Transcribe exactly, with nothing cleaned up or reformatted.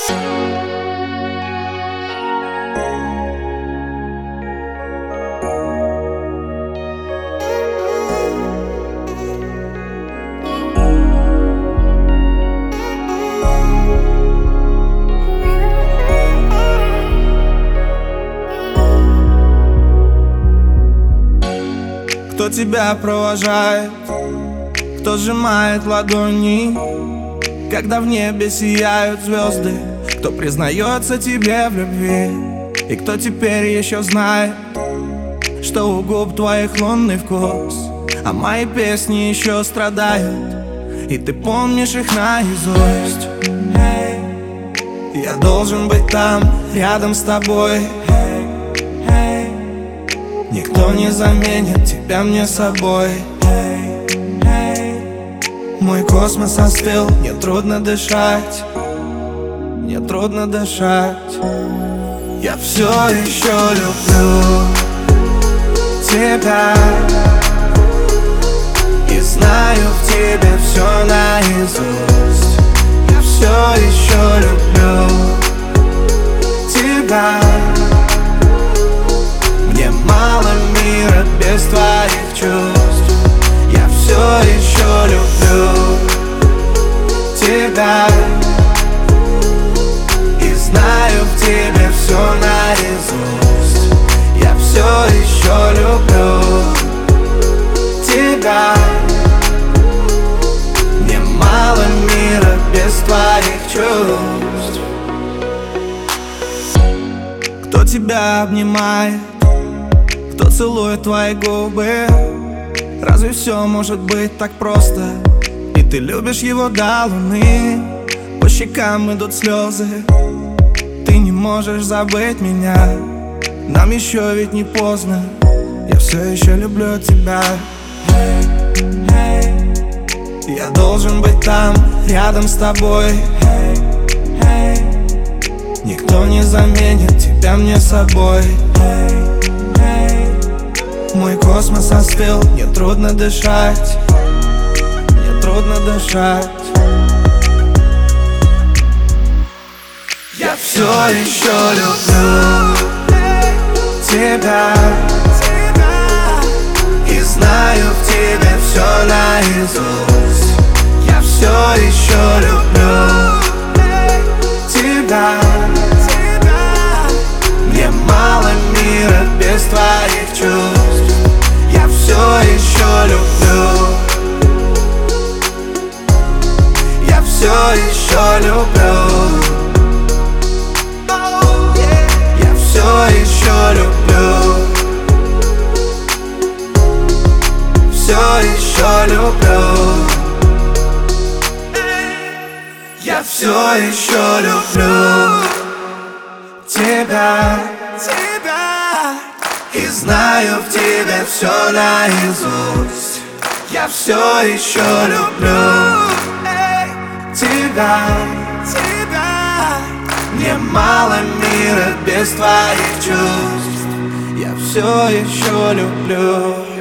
Кто тебя провожает, кто сжимает ладони, когда в небе сияют звезды, кто признается тебе в любви, и кто теперь еще знает, что у губ твоих лунный вкус, а мои песни еще страдают, и ты помнишь их наизусть. Я должен быть там, рядом с тобой. Никто не заменит тебя мне собой. Мой космос остыл, мне трудно дышать, мне трудно дышать. Я все еще люблю тебя и знаю в тебе все наизусть. Я все еще люблю тебя. Мне мало мира без твоих чувств. Я все еще люблю тебя и знаю в тебе все наизусть. Я все еще люблю тебя. Мне мало мира без твоих чувств. Кто тебя обнимает, кто целует твои губы? Разве все может быть так просто? И ты любишь его до луны. По щекам идут слезы. Ты не можешь забыть меня. Нам еще ведь не поздно. Я все еще люблю тебя. Я должен быть там, рядом с тобой. Никто не заменит тебя мне собой. Мой космос остыл, мне трудно дышать, мне трудно дышать. Я все еще люблю тебя и знаю в тебе все наизусть. Я все еще люблю тебя. Мне мало мира без твоих чувств. Я все еще люблю. Я все еще люблю. Я все еще люблю. Все еще люблю. Я все еще люблю тебя, тебя, и знаю в тебе все наизусть. Я все еще люблю тебя, тебя. Мне мало мира без твоих чувств. Я все еще люблю.